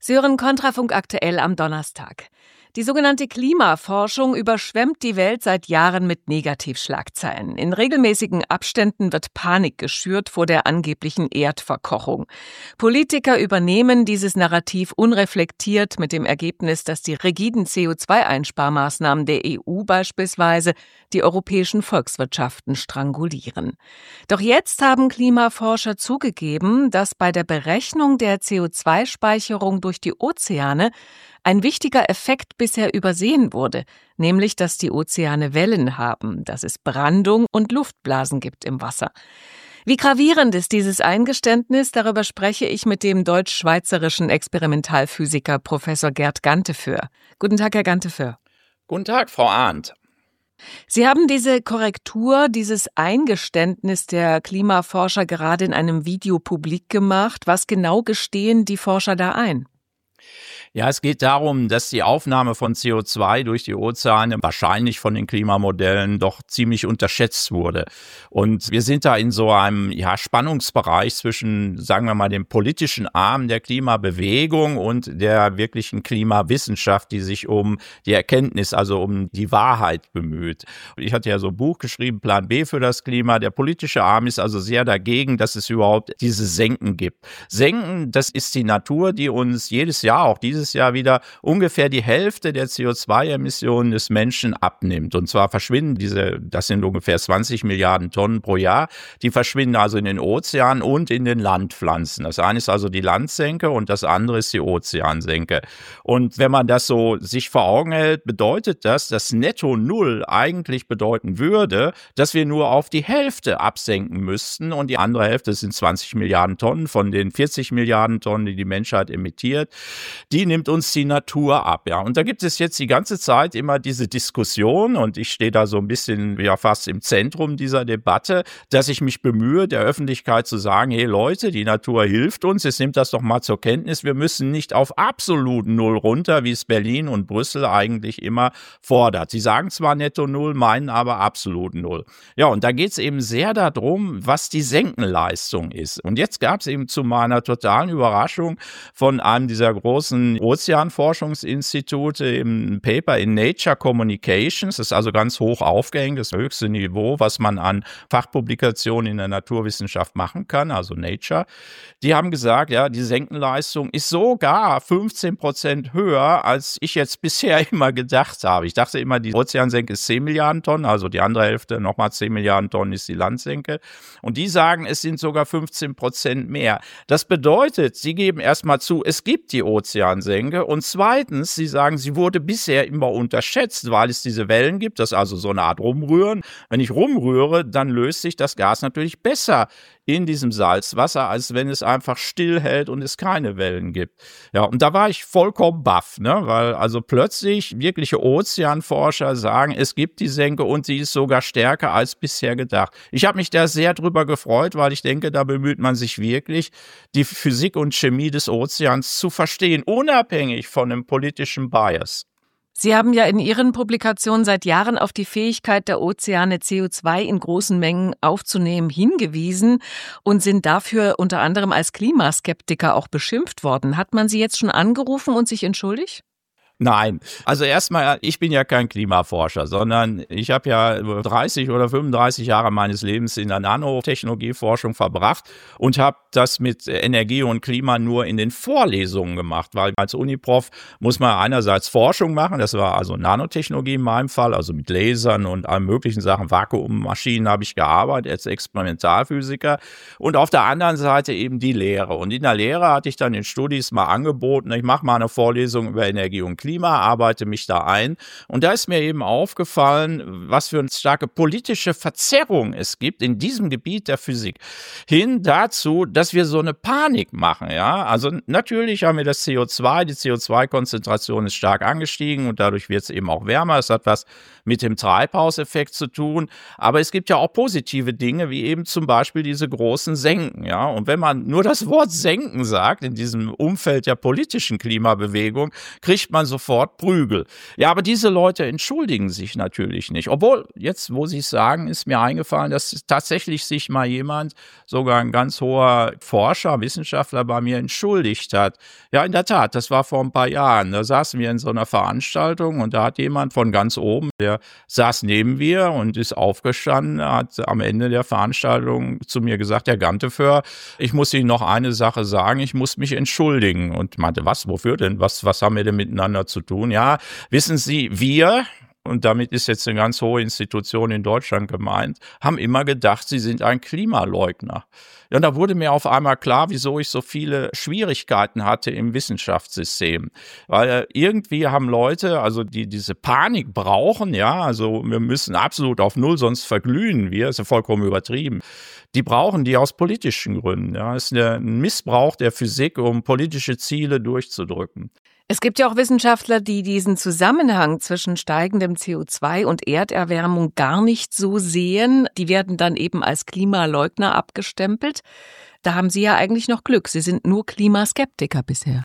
Sie hören Kontrafunk aktuell am Donnerstag. Die sogenannte Klimaforschung überschwemmt die Welt seit Jahren mit Negativschlagzeilen. In regelmäßigen Abständen wird Panik geschürt vor der angeblichen Erdverkochung. Politiker übernehmen dieses Narrativ unreflektiert mit dem Ergebnis, dass die rigiden CO2-Einsparmaßnahmen der EU beispielsweise die europäischen Volkswirtschaften strangulieren. Doch jetzt haben Klimaforscher zugegeben, dass bei der Berechnung der CO2-Speicherung durch die Ozeane ein wichtiger Effekt bisher übersehen wurde, nämlich, dass die Ozeane Wellen haben, dass es Brandung und Luftblasen gibt im Wasser. Wie gravierend ist dieses Eingeständnis? Darüber spreche ich mit dem deutsch-schweizerischen Experimentalphysiker Professor Gerd Ganteföhr. Guten Tag, Herr Ganteföhr. Guten Tag, Frau Arndt. Sie haben diese Korrektur, dieses Eingeständnis der Klimaforscher gerade in einem Video publik gemacht. Was genau gestehen die Forscher da ein? Ja, es geht darum, dass die Aufnahme von CO2 durch die Ozeane wahrscheinlich von den Klimamodellen doch ziemlich unterschätzt wurde. Und wir sind da in so einem Spannungsbereich zwischen, sagen wir mal, dem politischen Arm der Klimabewegung und der wirklichen Klimawissenschaft, die sich um die Erkenntnis, also um die Wahrheit bemüht. Ich hatte ja so ein Buch geschrieben, Plan B für das Klima. Der politische Arm ist also sehr dagegen, dass es überhaupt diese Senken gibt. Senken, das ist die Natur, die uns jedes Jahr, auch dieses Jahr wieder ungefähr die Hälfte der CO2-Emissionen des Menschen abnimmt. Und zwar verschwinden das sind ungefähr 20 Milliarden Tonnen pro Jahr, die verschwinden also in den Ozeanen und in den Landpflanzen. Das eine ist also die Landsenke und das andere ist die Ozeansenke. Und wenn man das so sich vor Augen hält, bedeutet das, dass Netto Null eigentlich bedeuten würde, dass wir nur auf die Hälfte absenken müssten und die andere Hälfte sind 20 Milliarden Tonnen von den 40 Milliarden Tonnen, die die Menschheit emittiert. Die nimmt uns die Natur ab, ja. Und da gibt es jetzt die ganze Zeit immer diese Diskussion und ich stehe da so ein bisschen fast im Zentrum dieser Debatte, dass ich mich bemühe, der Öffentlichkeit zu sagen, hey Leute, die Natur hilft uns, jetzt nimmt das doch mal zur Kenntnis, wir müssen nicht auf absolut Null runter, wie es Berlin und Brüssel eigentlich immer fordert. Sie sagen zwar Netto Null, meinen aber absolut Null. Ja, und da geht es eben sehr darum, was die Senkenleistung ist. Und jetzt gab es eben zu meiner totalen Überraschung von einem dieser großen Ozeanforschungsinstitute im Paper in Nature Communications, das ist also ganz hoch aufgehängt, das höchste Niveau, was man an Fachpublikationen in der Naturwissenschaft machen kann, also Nature. Die haben gesagt, ja, die Senkenleistung ist sogar 15% höher, als ich jetzt bisher immer gedacht habe. Ich dachte immer, die Ozeansenke ist 10 Milliarden Tonnen, also die andere Hälfte, nochmal 10 Milliarden Tonnen ist die Landsenke. Und die sagen, es sind sogar 15% mehr. Das bedeutet, sie geben erstmal zu, es gibt die Ozeansenke. Und zweitens, sie sagen, sie wurde bisher immer unterschätzt, weil es diese Wellen gibt, das ist also so eine Art Rumrühren. Wenn ich rumrühre, dann löst sich das Gas natürlich besser in diesem Salzwasser, als wenn es einfach stillhält und es keine Wellen gibt. Ja, und da war ich vollkommen baff, ne, weil also plötzlich wirkliche Ozeanforscher sagen, es gibt die Senke und sie ist sogar stärker als bisher gedacht. Ich habe mich da sehr drüber gefreut, weil ich denke, da bemüht man sich wirklich, die Physik und Chemie des Ozeans zu verstehen, unabhängig von einem politischen Bias. Sie haben ja in Ihren Publikationen seit Jahren auf die Fähigkeit der Ozeane, CO2 in großen Mengen aufzunehmen, hingewiesen und sind dafür unter anderem als Klimaskeptiker auch beschimpft worden. Hat man Sie jetzt schon angerufen und sich entschuldigt? Nein, also erstmal, ich bin ja kein Klimaforscher, sondern ich habe ja 30 oder 35 Jahre meines Lebens in der Nanotechnologieforschung verbracht und habe das mit Energie und Klima nur in den Vorlesungen gemacht, weil als Uniprof muss man einerseits Forschung machen, das war also Nanotechnologie in meinem Fall, also mit Lasern und allen möglichen Sachen, Vakuummaschinen habe ich gearbeitet als Experimentalphysiker und auf der anderen Seite eben die Lehre. Und in der Lehre hatte ich dann den Studis mal angeboten, ich mache mal eine Vorlesung über Energie und Klima, arbeite mich da ein. Und da ist mir eben aufgefallen, was für eine starke politische Verzerrung es gibt in diesem Gebiet der Physik. Hin dazu, dass wir so eine Panik machen, ja. Also natürlich haben wir das CO2, die CO2-Konzentration ist stark angestiegen und dadurch wird es eben auch wärmer. Es hat was mit dem Treibhauseffekt zu tun. Aber es gibt ja auch positive Dinge, wie eben zum Beispiel diese großen Senken, ja. Und wenn man nur das Wort Senken sagt, in diesem Umfeld der politischen Klimabewegung, kriegt man sofort sofort Prügel. Ja, aber diese Leute entschuldigen sich natürlich nicht. Obwohl, jetzt, wo Sie es sagen, ist mir eingefallen, dass tatsächlich sich mal jemand, sogar ein ganz hoher Forscher, Wissenschaftler bei mir entschuldigt hat. Ja, in der Tat, das war vor ein paar Jahren. Da saßen wir in so einer Veranstaltung und da hat jemand von ganz oben, der saß neben mir und ist aufgestanden, hat am Ende der Veranstaltung zu mir gesagt, Herr Ganteföhr, ich muss Ihnen noch eine Sache sagen, ich muss mich entschuldigen. Und meinte, was, wofür denn? Was haben wir denn miteinander zu tun? Ja, wissen Sie, wir, und damit ist jetzt eine ganz hohe Institution in Deutschland gemeint, haben immer gedacht, sie sind ein Klimaleugner. Ja, und da wurde mir auf einmal klar, wieso ich so viele Schwierigkeiten hatte im Wissenschaftssystem. Weil irgendwie haben Leute, also die diese Panik brauchen, ja, also wir müssen absolut auf Null, sonst verglühen wir, ist ja vollkommen übertrieben. Die brauchen die aus politischen Gründen. Ja, es ist ein Missbrauch der Physik, um politische Ziele durchzudrücken. Es gibt ja auch Wissenschaftler, die diesen Zusammenhang zwischen steigendem CO2 und Erderwärmung gar nicht so sehen. Die werden dann eben als Klimaleugner abgestempelt. Da haben Sie ja eigentlich noch Glück. Sie sind nur Klimaskeptiker bisher.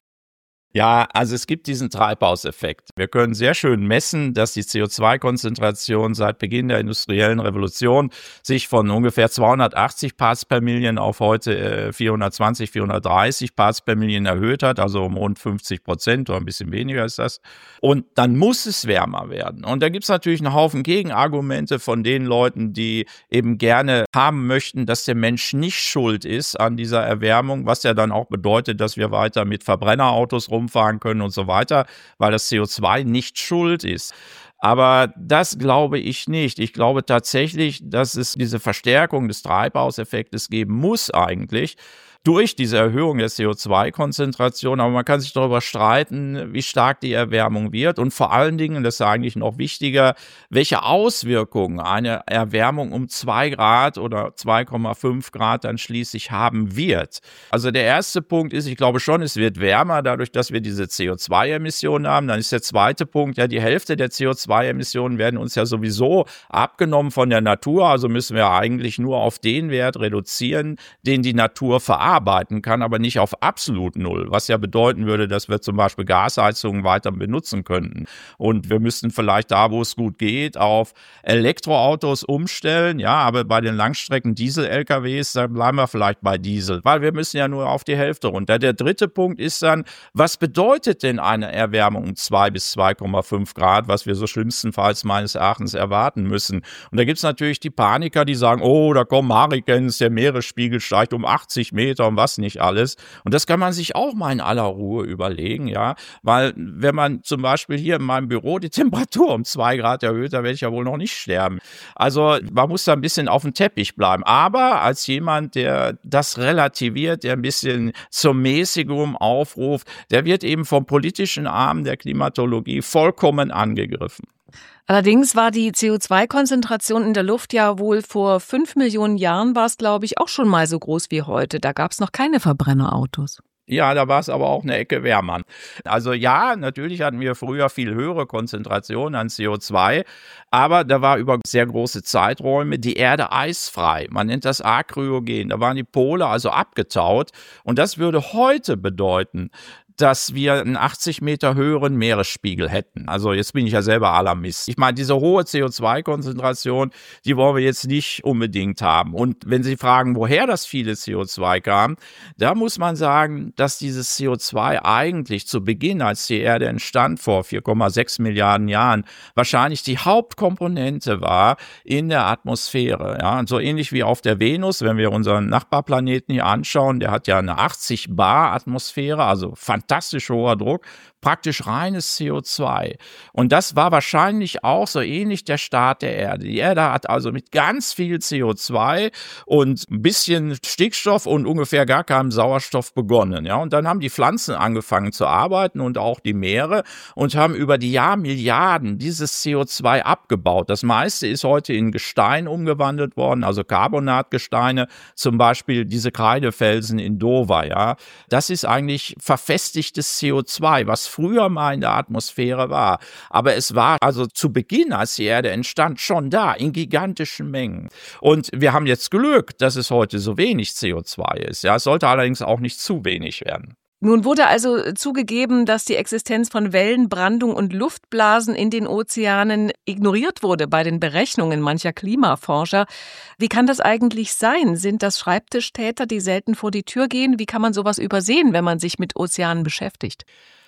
Ja, also es gibt diesen Treibhauseffekt. Wir können sehr schön messen, dass die CO2-Konzentration seit Beginn der industriellen Revolution sich von ungefähr 280 Parts per Million auf heute 420, 430 Parts per Million erhöht hat, also um rund 50% oder ein bisschen weniger ist das. Und dann muss es wärmer werden. Und da gibt es natürlich einen Haufen Gegenargumente von den Leuten, die eben gerne haben möchten, dass der Mensch nicht schuld ist an dieser Erwärmung, was ja dann auch bedeutet, dass wir weiter mit Verbrennerautos rumfahren können und so weiter, weil das CO2 nicht schuld ist. Aber das glaube ich nicht. Ich glaube tatsächlich, dass es diese Verstärkung des Treibhauseffektes geben muss eigentlich durch diese Erhöhung der CO2-Konzentration. Aber man kann sich darüber streiten, wie stark die Erwärmung wird und vor allen Dingen, das ist eigentlich noch wichtiger, welche Auswirkungen eine Erwärmung um 2 Grad oder 2,5 Grad dann schließlich haben wird. Also der erste Punkt ist, ich glaube schon, es wird wärmer, dadurch, dass wir diese CO2-Emissionen haben. Dann ist der zweite Punkt, ja, die Hälfte der CO2-Emissionen werden uns ja sowieso abgenommen von der Natur. Also müssen wir eigentlich nur auf den Wert reduzieren, den die Natur verarbeitet kann, aber nicht auf absolut Null, was ja bedeuten würde, dass wir zum Beispiel Gasheizungen weiter benutzen könnten. Und wir müssten vielleicht da, wo es gut geht, auf Elektroautos umstellen, ja, aber bei den Langstrecken Diesel-LKWs, da bleiben wir vielleicht bei Diesel, weil wir müssen ja nur auf die Hälfte runter. Der dritte Punkt ist dann, was bedeutet denn eine Erwärmung um 2 bis 2,5 Grad, was wir so schlimmstenfalls meines Erachtens erwarten müssen. Und da gibt es natürlich die Paniker, die sagen, oh, da kommen Hurrikans, der Meeresspiegel steigt um 80 Meter und was nicht alles. Und das kann man sich auch mal in aller Ruhe überlegen, ja, weil wenn man zum Beispiel hier in meinem Büro die Temperatur um 2 Grad erhöht, da werde ich ja wohl noch nicht sterben. Also man muss da ein bisschen auf dem Teppich bleiben. Aber als jemand, der das relativiert, der ein bisschen zur Mäßigung aufruft, der wird eben vom politischen Arm der Klimatologie vollkommen angegriffen. Allerdings war die CO2-Konzentration in der Luft ja wohl vor 5 Millionen Jahren, war es, glaube ich, auch schon mal so groß wie heute. Da gab es noch keine Verbrennerautos. Ja, da war es aber auch eine Ecke wärmer. Also ja, natürlich hatten wir früher viel höhere Konzentrationen an CO2, aber da war über sehr große Zeiträume die Erde eisfrei. Man nennt das Akryogen. Da waren die Pole also abgetaut und das würde heute bedeuten, dass wir einen 80 Meter höheren Meeresspiegel hätten. Also jetzt bin ich ja selber Alarmist. Ich meine, diese hohe CO2-Konzentration, die wollen wir jetzt nicht unbedingt haben. Und wenn Sie fragen, woher das viele CO2 kam, da muss man sagen, dass dieses CO2 eigentlich zu Beginn, als die Erde entstand, vor 4,6 Milliarden Jahren, wahrscheinlich die Hauptkomponente war in der Atmosphäre. Ja, und so ähnlich wie auf der Venus, wenn wir unseren Nachbarplaneten hier anschauen, der hat ja eine 80 Bar Atmosphäre, also fantastisch hoher Druck, praktisch reines CO2. Und das war wahrscheinlich auch so ähnlich der Start der Erde. Die Erde hat also mit ganz viel CO2 und ein bisschen Stickstoff und ungefähr gar keinem Sauerstoff begonnen. Ja, und dann haben die Pflanzen angefangen zu arbeiten und auch die Meere und haben über die Jahrmilliarden dieses CO2 abgebaut. Das meiste ist heute in Gestein umgewandelt worden, also Carbonatgesteine, zum Beispiel diese Kreidefelsen in Dover. Ja, das ist eigentlich verfestigtes CO2, was früher mal in der Atmosphäre war. Aber es war also zu Beginn, als die Erde entstand, schon da in gigantischen Mengen. Und wir haben jetzt Glück, dass es heute so wenig CO2 ist. Ja, es sollte allerdings auch nicht zu wenig werden. Nun wurde also zugegeben, dass die Existenz von Wellen, Brandung und Luftblasen in den Ozeanen ignoriert wurde bei den Berechnungen mancher Klimaforscher. Wie kann das eigentlich sein? Sind das Schreibtischtäter, die selten vor die Tür gehen? Wie kann man sowas übersehen, wenn man sich mit Ozeanen beschäftigt?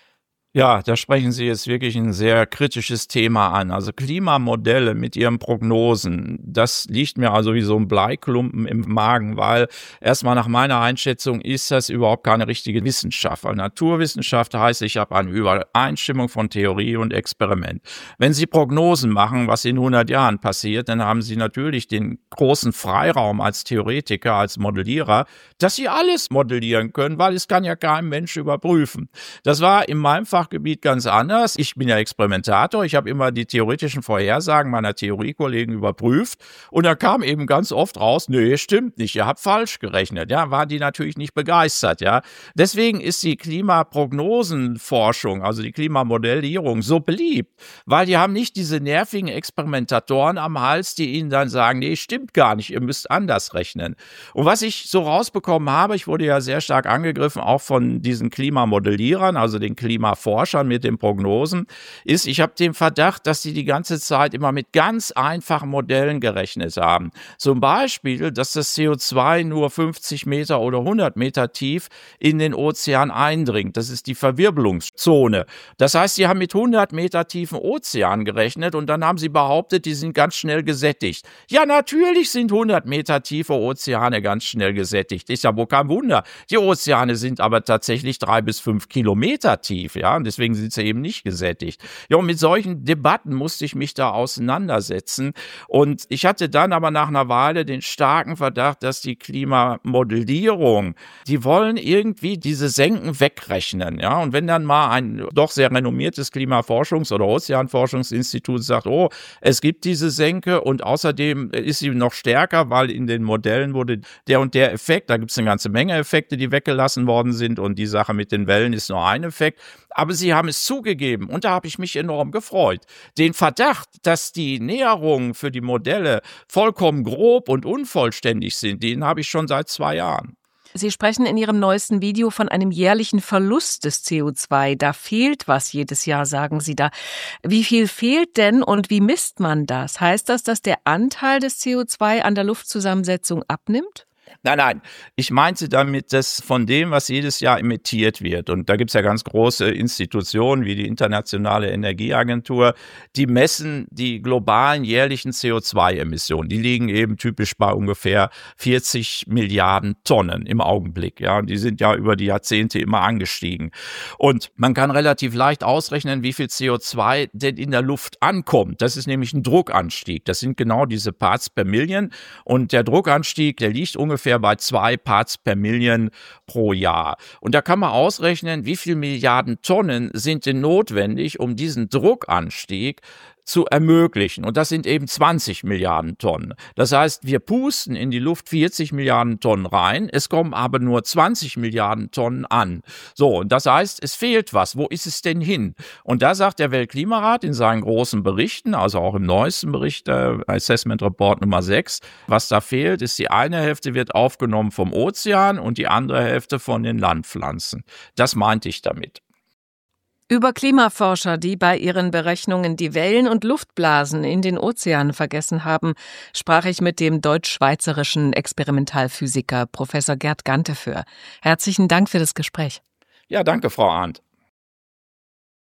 Ja, da sprechen Sie jetzt wirklich ein sehr kritisches Thema an. Also Klimamodelle mit ihren Prognosen, das liegt mir also wie so ein Bleiklumpen im Magen, weil erstmal nach meiner Einschätzung ist das überhaupt keine richtige Wissenschaft. Weil Naturwissenschaft heißt, ich habe eine Übereinstimmung von Theorie und Experiment. Wenn Sie Prognosen machen, was in 100 Jahren passiert, dann haben Sie natürlich den großen Freiraum als Theoretiker, als Modellierer, dass Sie alles modellieren können, weil es kann ja kein Mensch überprüfen. Das war in meinem Fachgebiet ganz anders. Ich bin ja Experimentator. Ich habe immer die theoretischen Vorhersagen meiner Theoriekollegen überprüft und da kam eben ganz oft raus, nee, stimmt nicht, ihr habt falsch gerechnet. Ja, waren die natürlich nicht begeistert. Ja, deswegen ist die Klimaprognosenforschung, also die Klimamodellierung, so beliebt, weil die haben nicht diese nervigen Experimentatoren am Hals, die ihnen dann sagen, nee, stimmt gar nicht, ihr müsst anders rechnen. Und was ich so rausbekommen habe, ich wurde ja sehr stark angegriffen, auch von diesen Klimamodellierern, also den Klimaforschern mit den Prognosen, ist, ich habe den Verdacht, dass die ganze Zeit immer mit ganz einfachen Modellen gerechnet haben. Zum Beispiel, dass das CO2 nur 50 Meter oder 100 Meter tief in den Ozean eindringt. Das ist die Verwirbelungszone. Das heißt, sie haben mit 100 Meter tiefen Ozean gerechnet und dann haben sie behauptet, die sind ganz schnell gesättigt. Ja, natürlich sind 100 Meter tiefe Ozeane ganz schnell gesättigt. Ist ja wohl kein Wunder. Die Ozeane sind aber tatsächlich 3 bis 5 Kilometer tief, ja, und deswegen sind sie eben nicht gesättigt. Ja, und mit solchen Debatten musste ich mich da auseinandersetzen und ich hatte dann aber nach einer Weile den starken Verdacht, dass die Klimamodellierung, die wollen irgendwie diese Senken wegrechnen, ja, und wenn dann mal ein doch sehr renommiertes Klimaforschungs- oder Ozeanforschungsinstitut sagt, oh, es gibt diese Senke und außerdem ist sie noch stärker, weil in den Modellen wurde der und der Effekt, da gibt es eine ganze Menge Effekte, die weggelassen worden sind und die Sache mit den Wellen ist nur ein Effekt, aber sie haben es zugegeben und da habe ich mich enorm gefreut. Den Verdacht, dass die Näherungen für die Modelle vollkommen grob und unvollständig sind, den habe ich schon seit 2 Jahren. Sie sprechen in Ihrem neuesten Video von einem jährlichen Verlust des CO2. Da fehlt was jedes Jahr, sagen Sie da. Wie viel fehlt denn und wie misst man das? Heißt das, dass der Anteil des CO2 an der Luftzusammensetzung abnimmt? Nein, ich meinte damit, dass von dem, was jedes Jahr emittiert wird, und da gibt es ja ganz große Institutionen wie die Internationale Energieagentur, die messen die globalen jährlichen CO2-Emissionen. Die liegen eben typisch bei ungefähr 40 Milliarden Tonnen im Augenblick. Ja, und die sind ja über die Jahrzehnte immer angestiegen. Und man kann relativ leicht ausrechnen, wie viel CO2 denn in der Luft ankommt. Das ist nämlich ein Druckanstieg. Das sind genau diese Parts per Million. Und der Druckanstieg, der liegt ungefähr bei 2 Parts per Million pro Jahr. Und da kann man ausrechnen, wie viel Milliarden Tonnen sind denn notwendig, um diesen Druckanstieg zu ermöglichen. Und das sind eben 20 Milliarden Tonnen. Das heißt, wir pusten in die Luft 40 Milliarden Tonnen rein, es kommen aber nur 20 Milliarden Tonnen an. So, und das heißt, es fehlt was. Wo ist es denn hin? Und da sagt der Weltklimarat in seinen großen Berichten, also auch im neuesten Bericht, Assessment Report Nummer 6, was da fehlt, ist, die eine Hälfte wird aufgenommen vom Ozean und die andere Hälfte von den Landpflanzen. Das meinte ich damit. Über Klimaforscher, die bei ihren Berechnungen die Wellen und Luftblasen in den Ozeanen vergessen haben, sprach ich mit dem deutsch-schweizerischen Experimentalphysiker Professor Gerd Ganteföhr. Herzlichen Dank für das Gespräch. Ja, danke, Frau Arndt.